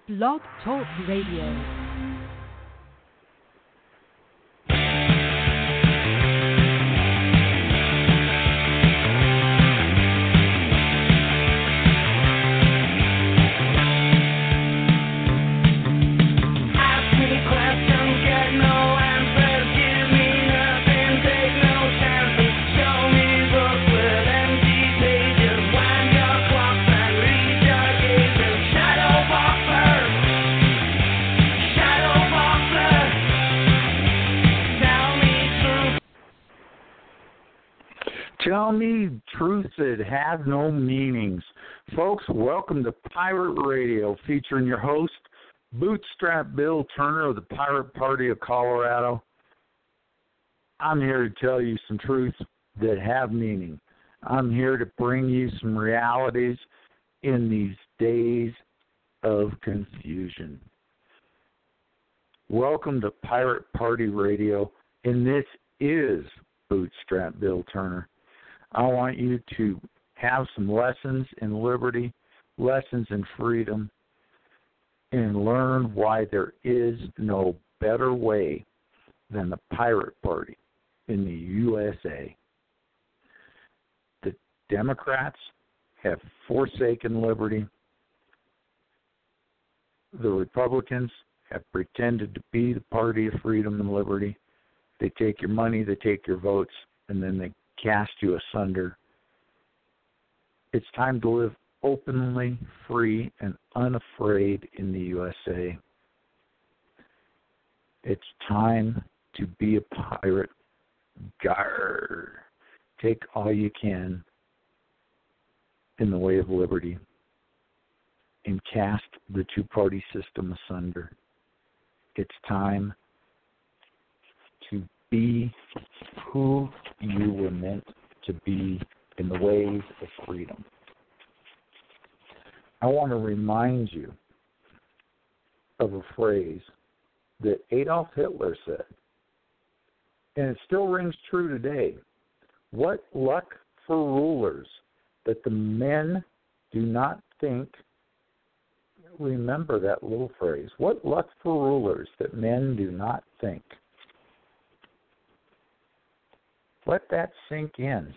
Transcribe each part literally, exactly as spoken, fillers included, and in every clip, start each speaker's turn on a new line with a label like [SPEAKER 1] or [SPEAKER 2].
[SPEAKER 1] Blog Talk Radio.
[SPEAKER 2] Tell me truths that have no meanings. Folks, welcome to Pirate Radio, featuring your host, Bootstrap Bill Turner of the Pirate Party of Colorado. I'm here to tell you some truths that have meaning. I'm here to bring you some realities in these days of confusion. Welcome to Pirate Party Radio, and this is Bootstrap Bill Turner. I want you to have some lessons in liberty, lessons in freedom, and learn why there is no better way than the Pirate Party in the U S A. The Democrats have forsaken liberty. The Republicans have pretended to be the party of freedom and liberty. They take your money, they take your votes, and then they cast you asunder. It's time to live openly, free, and unafraid in the U S A. It's time to be a pirate. Garr. Take all you can in the way of liberty and cast the two-party system asunder. It's time to be who you were meant to be in the ways of freedom. I want to remind you of a phrase that Adolf Hitler said, and it still rings true today. What luck for rulers that the men do not think. Remember that little phrase. What luck for rulers that men do not think. Let that sink in.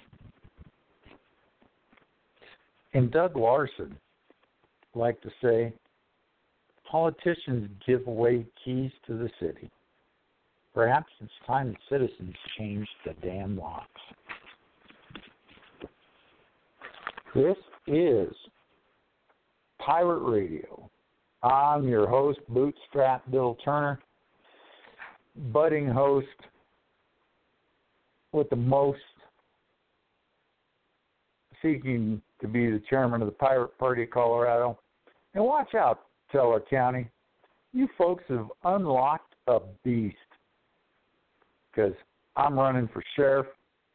[SPEAKER 2] And Doug Larson liked to say, politicians give away keys to the city. Perhaps it's time that citizens change the damn locks. This is Pirate Radio. I'm your host, Bootstrap Bill Turner, budding host with the most, seeking to be the chairman of the Pirate Party of Colorado. And watch out, Teller County. You folks have unlocked a beast, because I'm running for sheriff.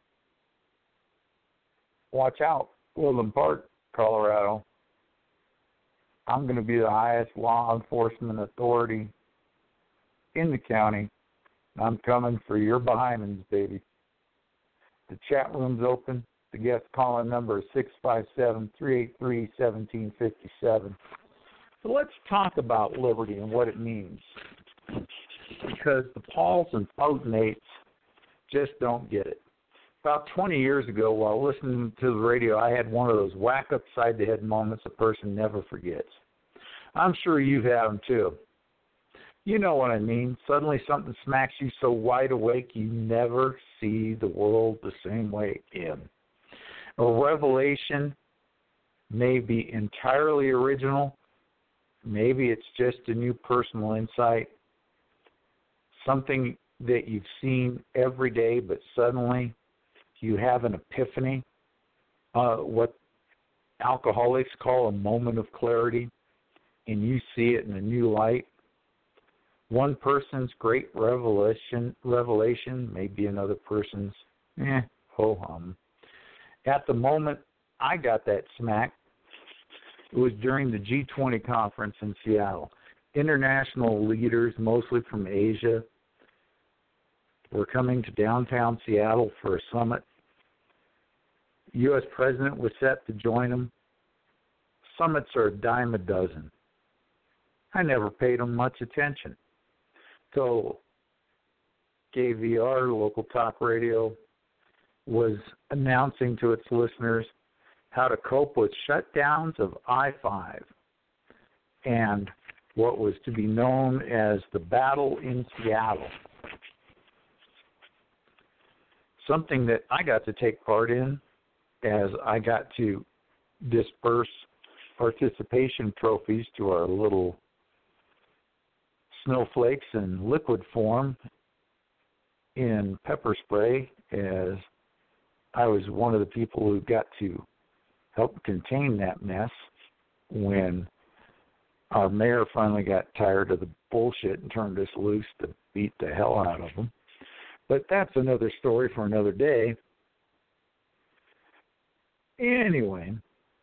[SPEAKER 2] Watch out, Woodland Park, Colorado. I'm going to be the highest law enforcement authority in the county. I'm coming for your behindhands, baby. The chat room's open. The guest calling number is six five seven, three eight three, one seven five seven. So let's talk about liberty and what it means. Because the Pauls and potentates just don't get it. About twenty years ago, while listening to the radio, I had one of those whack upside the head moments a person never forgets. I'm sure you've had them too. You know what I mean. Suddenly something smacks you so wide awake you never see the world the same way again. A revelation may be entirely original. Maybe it's just a new personal insight. Something that you've seen every day, but suddenly you have an epiphany, uh, what alcoholics call a moment of clarity, and you see it in a new light. One person's great revelation revelation may be another person's eh, ho-hum. At the moment I got that smack, it was during the G twenty conference in Seattle. International leaders, mostly from Asia, were coming to downtown Seattle for a summit. The U S president was set to join them. Summits are a dime a dozen. I never paid them much attention. So K V R, local talk radio, was announcing to its listeners how to cope with shutdowns of I five and what was to be known as the Battle in Seattle. Something that I got to take part in, as I got to disperse participation trophies to our little snowflakes in liquid form in pepper spray, as I was one of the people who got to help contain that mess when our mayor finally got tired of the bullshit and turned us loose to beat the hell out of them. But that's another story for another day. Anyway,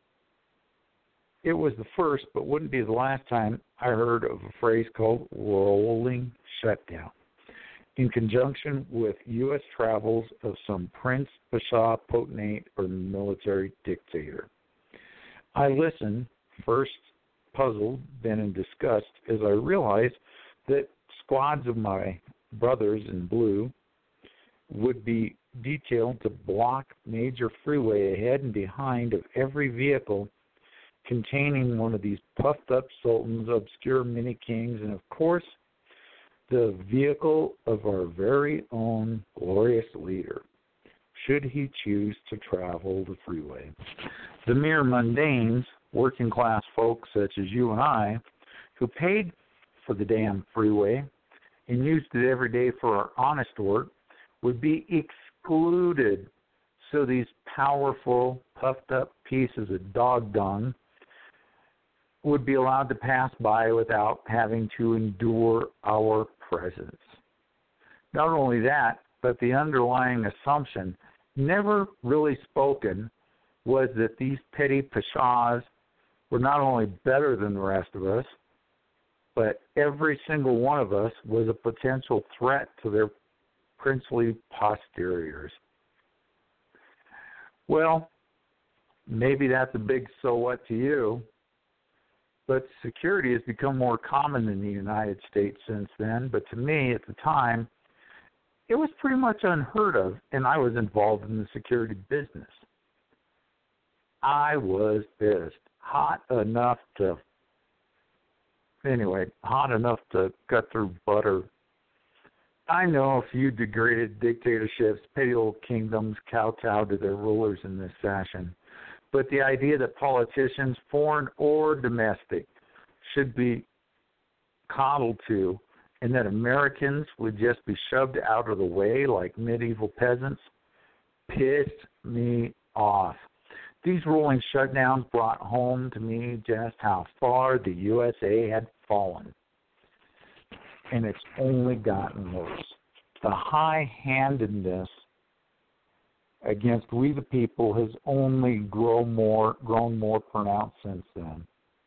[SPEAKER 2] it was the first, but wouldn't be the last time I heard of a phrase called rolling shutdown, in conjunction with U S travels of some prince, pasha, potentate, or military dictator. I listened, first puzzled, then in disgust, as I realized that squads of my brothers in blue would be detailed to block major freeway ahead and behind of every vehicle containing one of these puffed-up sultans, obscure mini-kings, and, of course, the vehicle of our very own glorious leader, should he choose to travel the freeway. The mere mundanes, working-class folks such as you and I, who paid for the damn freeway and used it every day for our honest work, would be excluded, so these powerful, puffed-up pieces of dog dung would be allowed to pass by without having to endure our presence. Not only that, but the underlying assumption, never really spoken, was that these petty pashas were not only better than the rest of us, but every single one of us was a potential threat to their princely posteriors. Well, maybe that's a big so what to you, but security has become more common in the United States since then. But to me, at the time, it was pretty much unheard of, and I was involved in the security business. I was pissed. Hot enough to, anyway, hot enough to cut through butter. I know a few degraded dictatorships, petty old kingdoms kowtow to their rulers in this fashion. But the idea that politicians, foreign or domestic, should be coddled to, and that Americans would just be shoved out of the way like medieval peasants, pissed me off. These rolling shutdowns brought home to me just how far the U S A had fallen. And it's only gotten worse. The high-handedness against we the people has only grown more, grown more pronounced since then.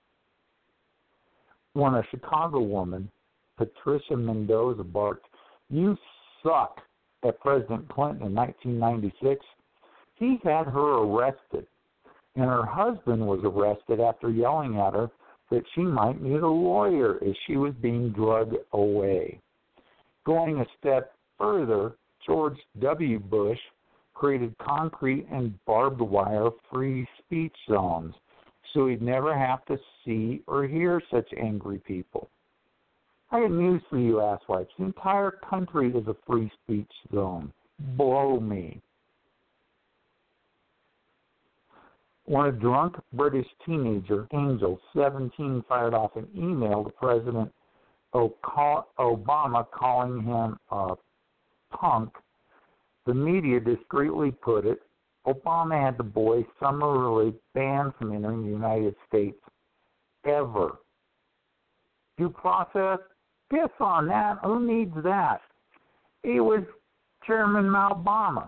[SPEAKER 2] When a Chicago woman, Patricia Mendoza, barked, "You suck," at President Clinton in nineteen ninety-six, he had her arrested, and her husband was arrested after yelling at her that she might need a lawyer as she was being drugged away. Going a step further, George W. Bush created concrete and barbed wire free speech zones so he'd never have to see or hear such angry people. I got news for you, asswipes. The entire country is a free speech zone. Blow me. When a drunk British teenager, Angel, seventeen, fired off an email to President Obama calling him a punk, the media discreetly put it, Obama had the boy summarily banned from entering the United States. Ever. Due process? Piss on that. Who needs that? It was Chairman Obama.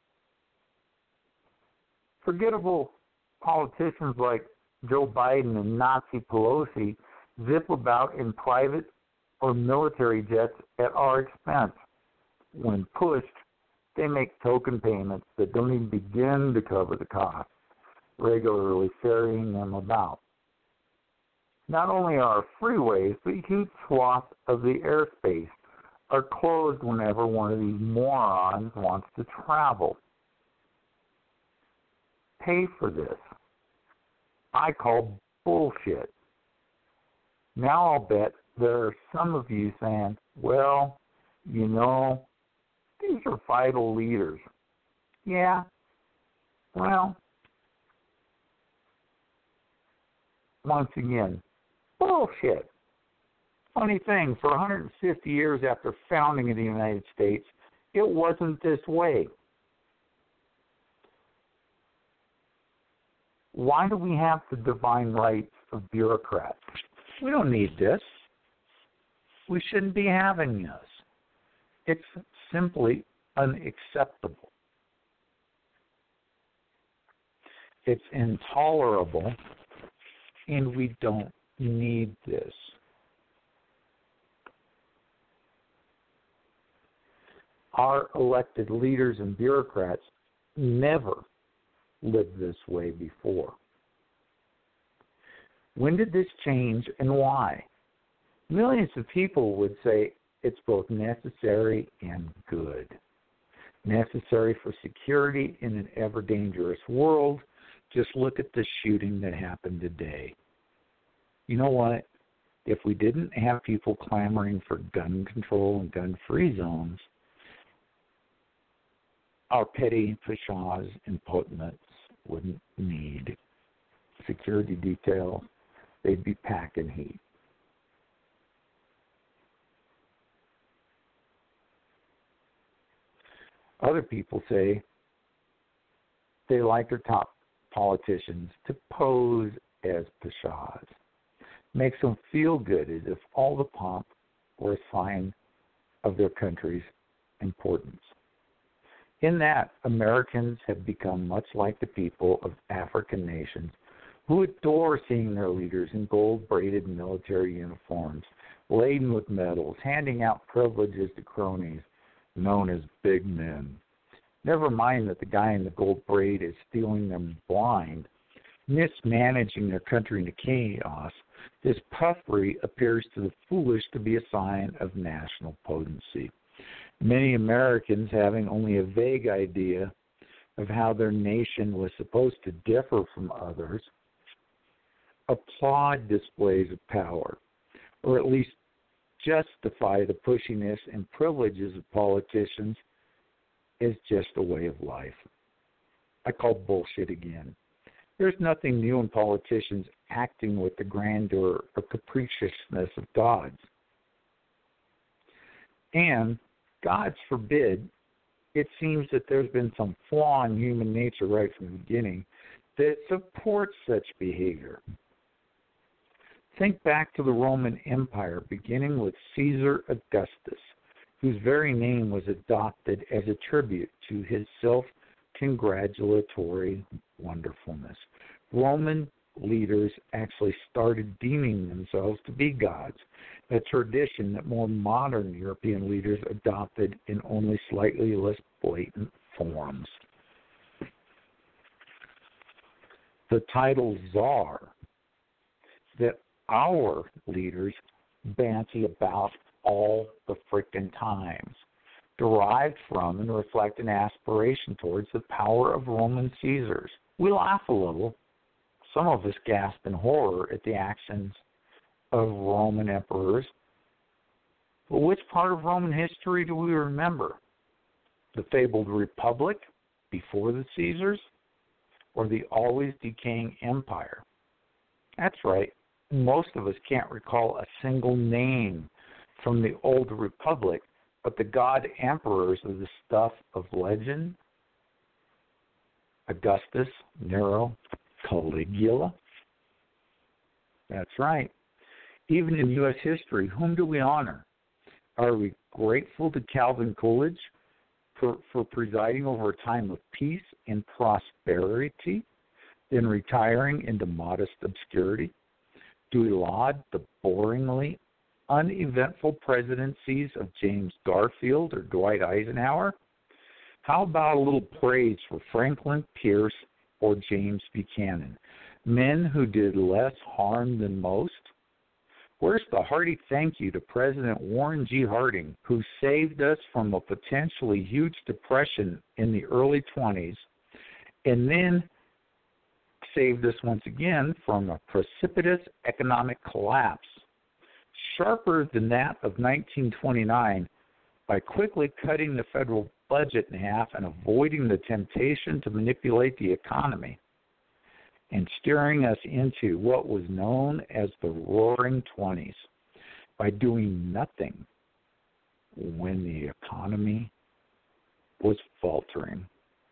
[SPEAKER 2] Forgettable politicians like Joe Biden and Nazi Pelosi zip about in private or military jets at our expense. When pushed, they make token payments that don't even begin to cover the cost, regularly ferrying them about. Not only are freeways, but huge swaths of the airspace are closed whenever one of these morons wants to travel. Pay for this. I call bullshit. Now I'll bet there are some of you saying, well, you know, these are vital leaders. Yeah, well, once again, bullshit. Funny thing, for one hundred fifty years after founding of the United States, it wasn't this way. Why do we have the divine rights of bureaucrats? We don't need this. We shouldn't be having this. It's simply unacceptable. It's intolerable, and we don't need this. Our elected leaders and bureaucrats never lived this way before. When did this change and why? Millions of people would say it's both necessary and good. Necessary for security in an ever-dangerous world. Just look at the shooting that happened today. You know what? If we didn't have people clamoring for gun control and gun-free zones, our petty pashas and potentates wouldn't need security details. They'd be packing heat. Other people say they like their top politicians to pose as pashas. Makes them feel good as if all the pomp were a sign of their country's importance. In that, Americans have become much like the people of African nations who adore seeing their leaders in gold-braided military uniforms, laden with medals, handing out privileges to cronies known as big men. Never mind that the guy in the gold braid is stealing them blind, mismanaging their country into chaos. This puffery appears to the foolish to be a sign of national potency. Many Americans, having only a vague idea of how their nation was supposed to differ from others, applaud displays of power, or at least justify the pushiness and privileges of politicians as just a way of life. I call bullshit again. There's nothing new in politicians acting with the grandeur or capriciousness of gods. And, God forbid, it seems that there's been some flaw in human nature right from the beginning that supports such behavior. Think back to the Roman Empire, beginning with Caesar Augustus, whose very name was adopted as a tribute to his self-congratulatory wonderfulness. Roman leaders actually started deeming themselves to be gods, a tradition that more modern European leaders adopted in only slightly less blatant forms. The title Tsar that our leaders banty about all the frickin' times, derived from and reflect an aspiration towards the power of Roman Caesars. We laugh a little. Some of us gasp in horror at the actions of Roman emperors. But which part of Roman history do we remember? The fabled Republic before the Caesars, or the always decaying empire? That's right. Most of us can't recall a single name from the old Republic, but the god emperors are the stuff of legend. Augustus, Nero, Caligula. That's right. Even in U S history, whom do we honor? Are we grateful to Calvin Coolidge for, for presiding over a time of peace and prosperity, then retiring into modest obscurity? Do we laud the boringly uneventful presidencies of James Garfield or Dwight Eisenhower? How about a little praise for Franklin Pierce or James Buchanan, men who did less harm than most, Where's the hearty thank you to President Warren G. Harding, who saved us from a potentially huge depression in the early twenties and then saved us once again from a precipitous economic collapse, sharper than that of nineteen twenty-nine, by quickly cutting the federal budget in half and avoiding the temptation to manipulate the economy, and steering us into what was known as the Roaring Twenties by doing nothing when the economy was faltering.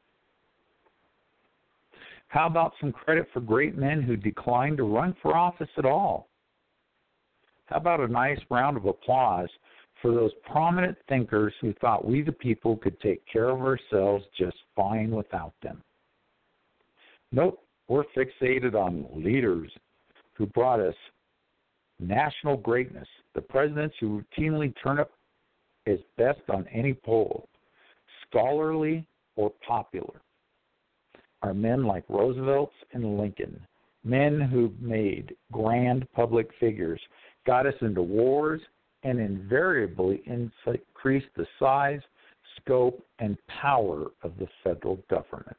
[SPEAKER 2] How about some credit for great men who declined to run for office at all? How about a nice round of applause for those prominent thinkers who thought we the people could take care of ourselves just fine without them? Nope. We're fixated on leaders who brought us national greatness, the presidents who routinely turn up as best on any poll, scholarly or popular, are men like Roosevelt and Lincoln, men who made grand public figures, got us into wars, and invariably increased the size, scope, and power of the federal government.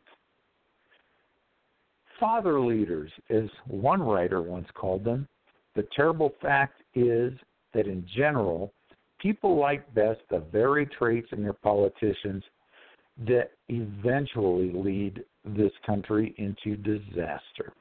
[SPEAKER 2] Father leaders, as one writer once called them. The terrible fact is that in general, people like best the very traits in their politicians that eventually lead this country into disaster.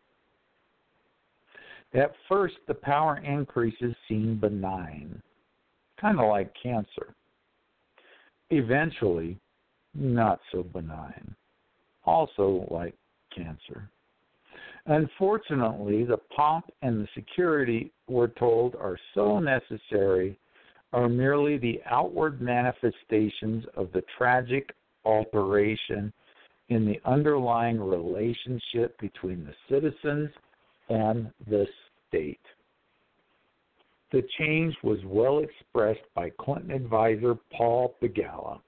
[SPEAKER 2] At first, the power increases seem benign, kind of like cancer. Eventually, not so benign, also like cancer. Unfortunately, the pomp and the security, we're told, are so necessary are merely the outward manifestations of the tragic alteration in the underlying relationship between the citizens and the state. The change was well expressed by Clinton advisor Paul Begala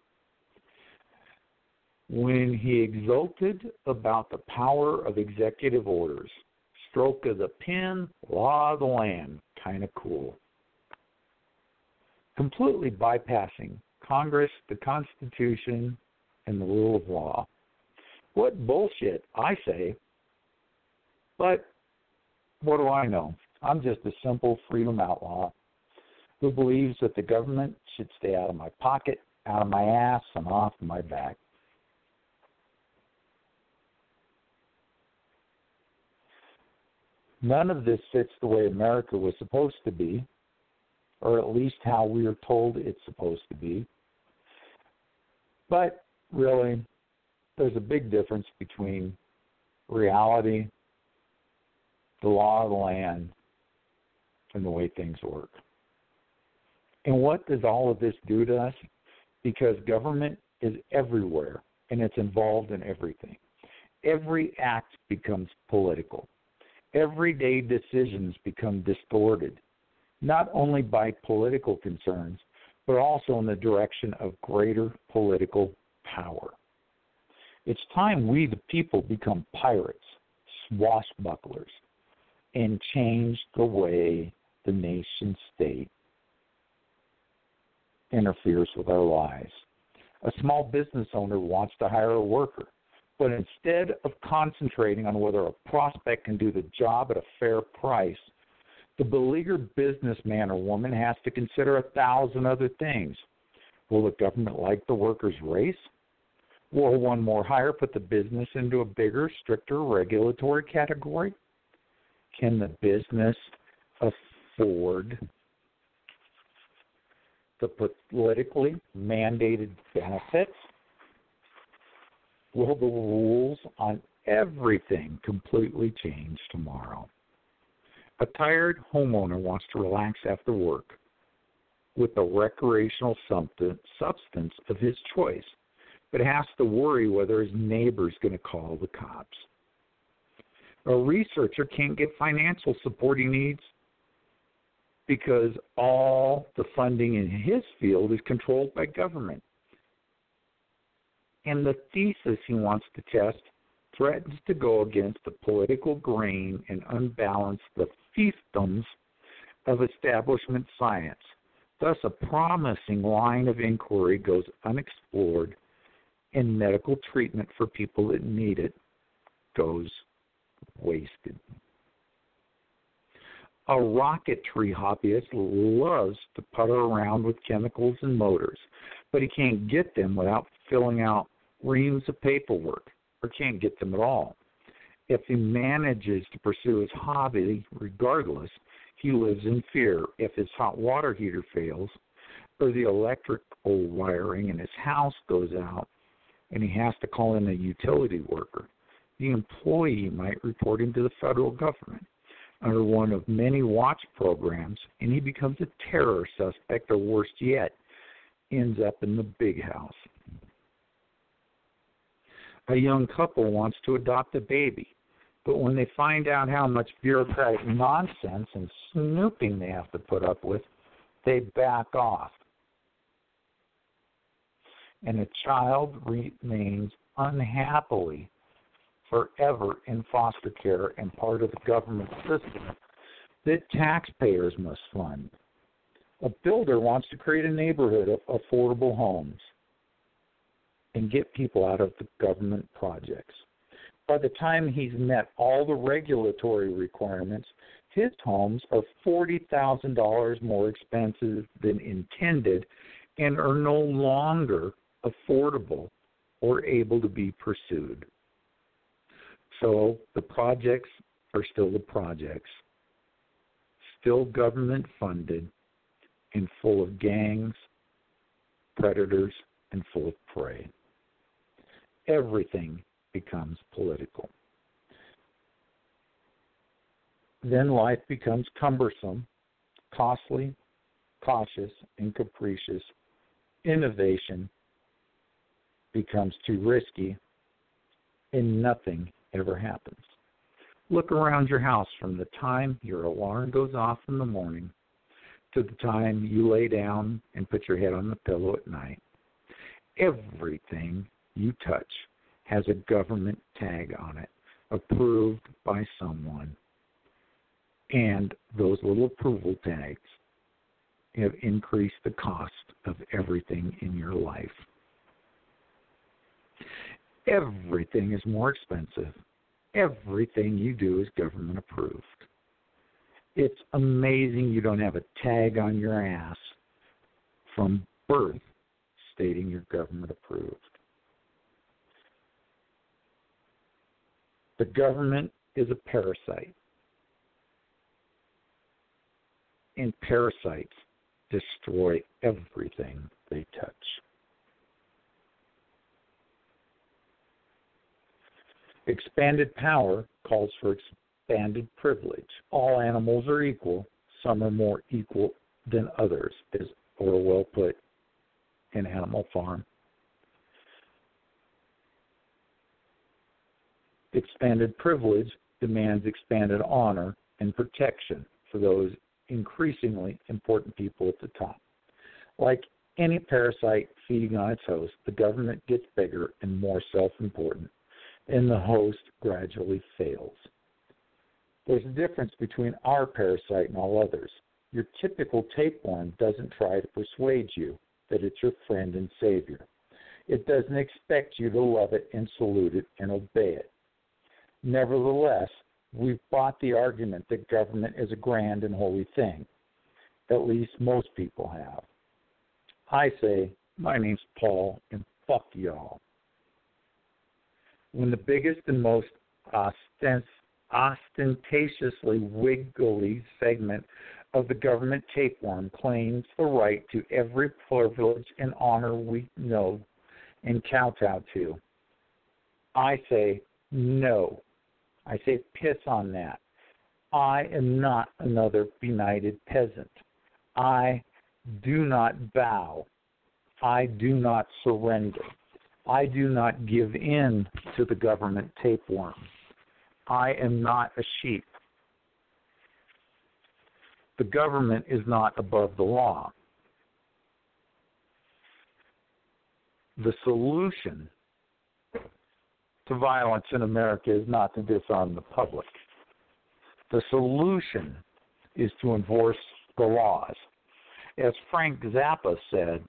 [SPEAKER 2] when he exulted about the power of executive orders. Stroke of the pen, law of the land, kind of cool. Completely bypassing Congress, the Constitution, and the rule of law. What bullshit, I say. But what do I know? I'm just a simple freedom outlaw who believes that the government should stay out of my pocket, out of my ass, and off my back. None of this fits the way America was supposed to be, or at least how we are told it's supposed to be. But really, there's a big difference between reality, the law of the land, and the way things work. And what does all of this do to us? Because government is everywhere, and it's involved in everything. Every act becomes political. Everyday decisions become distorted, not only by political concerns, but also in the direction of greater political power. It's time we, the people, become pirates, swashbucklers, and change the way the nation state interferes with our lives. A small business owner wants to hire a worker, but instead of concentrating on whether a prospect can do the job at a fair price, the beleaguered businessman or woman has to consider a thousand other things. Will the government like the worker's race? Will one more hire put the business into a bigger, stricter regulatory category? Can the business afford the politically mandated benefits? Will the rules on everything completely change tomorrow? A tired homeowner wants to relax after work with the recreational substance of his choice, but has to worry whether his neighbor's going to call the cops. A researcher can't get financial support he needs because all the funding in his field is controlled by government. And the thesis he wants to test threatens to go against the political grain and unbalance the fiefdoms of establishment science. Thus, a promising line of inquiry goes unexplored, and medical treatment for people that need it goes wasted. A rocketry hobbyist loves to putter around with chemicals and motors, but he can't get them without filling out reams of paperwork, or can't get them at all. If he manages to pursue his hobby regardless, he lives in fear. If his hot water heater fails, or the electrical wiring in his house goes out, and he has to call in a utility worker, the employee might report him to the federal government under one of many watch programs, and he becomes a terror suspect, or worse yet, ends up in the big house. A young couple wants to adopt a baby, but when they find out how much bureaucratic nonsense and snooping they have to put up with, they back off. And a child remains unhappily forever in foster care and part of the government system that taxpayers must fund. A builder wants to create a neighborhood of affordable homes and get people out of the government projects. By the time he's met all the regulatory requirements, his homes are forty thousand dollars more expensive than intended and are no longer affordable or able to be pursued. So the projects are still the projects, still government funded and full of gangs, predators, and full of prey. Everything becomes political. Then life becomes cumbersome, costly, cautious, and capricious. Innovation becomes too risky, and nothing ever happens. Look around your house from the time your alarm goes off in the morning to the time you lay down and put your head on the pillow at night. Everything you touch has a government tag on it, approved by someone. And those little approval tags have increased the cost of everything in your life. Everything is more expensive. Everything you do is government approved. It's amazing you don't have a tag on your ass from birth stating you're government approved. The government is a parasite, and parasites destroy everything they touch. Expanded power calls for expanded privilege. All animals are equal. Some are more equal than others, as Orwell put in Animal Farm. Expanded privilege demands expanded honor and protection for those increasingly important people at the top. Like any parasite feeding on its host, the government gets bigger and more self-important, and the host gradually fails. There's a difference between our parasite and all others. Your typical tapeworm doesn't try to persuade you that it's your friend and savior. It doesn't expect you to love it and salute it and obey it. Nevertheless, we've bought the argument that government is a grand and holy thing. At least most people have. I say, my name's Paul, and fuck y'all. When the biggest and most ostent- ostentatiously wiggly segment of the government tapeworm claims the right to every privilege and honor we know and kowtow to, I say no. I say piss on that. I am not another benighted peasant. I do not bow. I do not surrender. I do not give in to the government tapeworm. I am not a sheep. The government is not above the law. The solution to violence in America is not to disarm the public. The solution is to enforce the laws. As Frank Zappa said,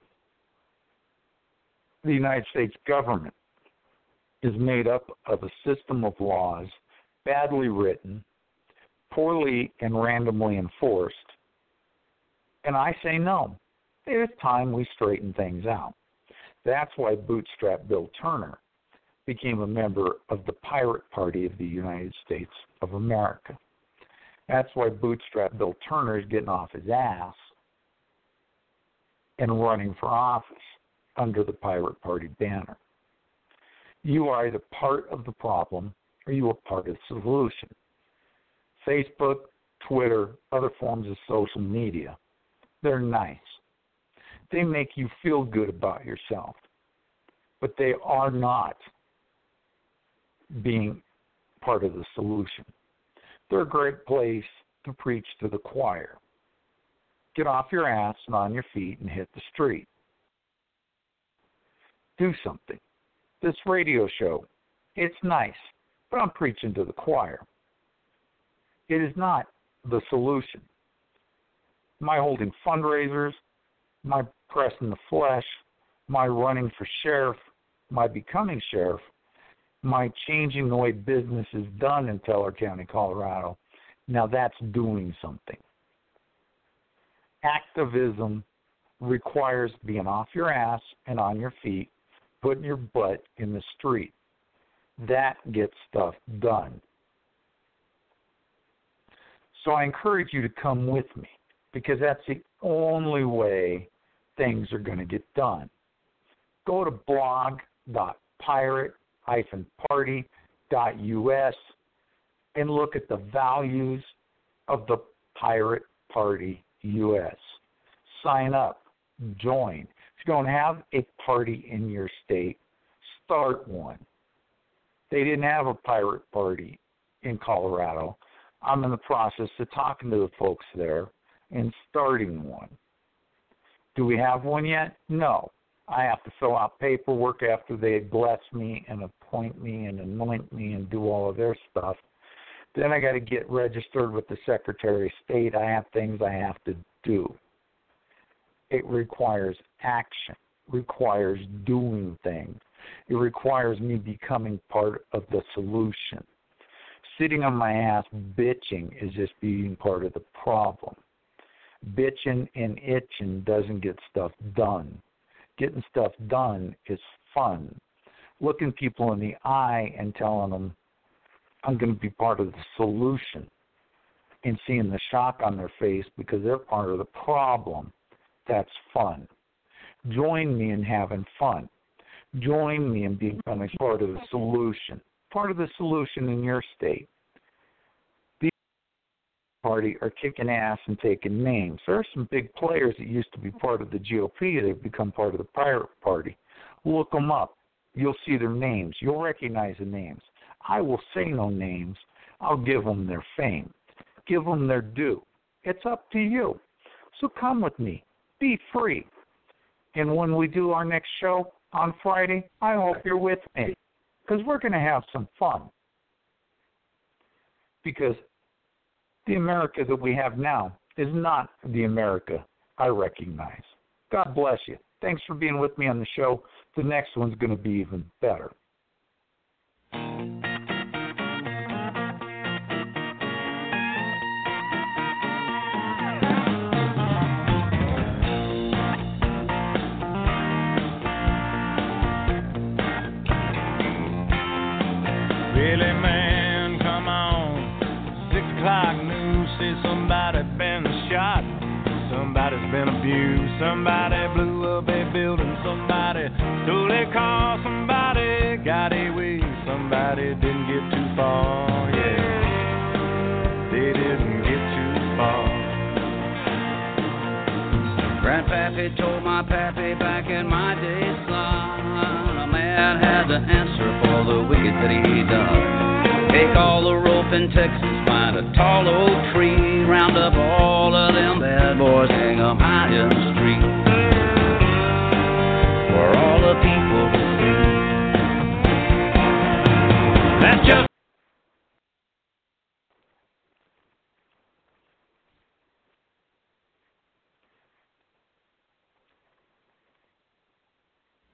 [SPEAKER 2] the United States government is made up of a system of laws badly written, poorly and randomly enforced. And I say no. It is time we straighten things out. That's why Bootstrap Bill Turner became a member of the Pirate Party of the United States of America. That's why Bootstrap Bill Turner is getting off his ass and running for office under the Pirate Party banner. You are either part of the problem or you are part of the solution. Facebook, Twitter, other forms of social media, they're nice. They make you feel good about yourself, but they are not being part of the solution. They're a great place to preach to the choir. Get off your ass and on your feet and hit the street. Do something. This radio show, it's nice, but I'm preaching to the choir. It is not the solution. My holding fundraisers, my pressing the flesh, my running for sheriff, my becoming sheriff, my changing the way business is done in Teller County, Colorado, now that's doing something. Activism requires being off your ass and on your feet, putting your butt in the street. That gets stuff done. So I encourage you to come with me, because that's the only way things are going to get done. Go to blog dot pirate dash party dot U S and look at the values of the Pirate Party U S. Sign up. Join. If you don't have a party in your state, start one. They didn't have a pirate party in Colorado. I'm in the process of talking to the folks there and starting one. Do we have one yet? No. I have to fill out paperwork after they bless me and appoint me and anoint me and do all of their stuff. Then I got to get registered with the Secretary of State. I have things I have to do. It requires action, requires doing things. It requires me becoming part of the solution. Sitting on my ass bitching is just being part of the problem. Bitching and itching doesn't get stuff done. Getting stuff done is fun. Looking people in the eye and telling them, I'm going to be part of the solution, and seeing the shock on their face because they're part of the problem, that's fun. Join me in having fun. Join me in becoming part of the solution. Part of the solution in your state. The party are kicking ass and taking names. There are some big players that used to be part of the G O P that have become part of the Pirate Party. Look them up. You'll see their names. You'll recognize the names. I will say no names. I'll give them their fame. Give them their due. It's up to you. So come with me. Be free. And when we do our next show on Friday, I hope you're with me, because we're going to have some fun. Because the America that we have now is not the America I recognize. God bless you. Thanks for being with me on the show. The next one's going to be even better.
[SPEAKER 3] Really, man, come on. Six o'clock news says somebody been shot. Somebody's been abused. Somebody blew up a building. Somebody stole a car. Somebody got away. Somebody didn't get too far. Yeah, they didn't get too far.
[SPEAKER 4] Grandpappy told my pappy back in my day, son, a man had to answer for the wicked that he done. Take all the rope in Texas, find a tall oak tree, round up all of them bad boys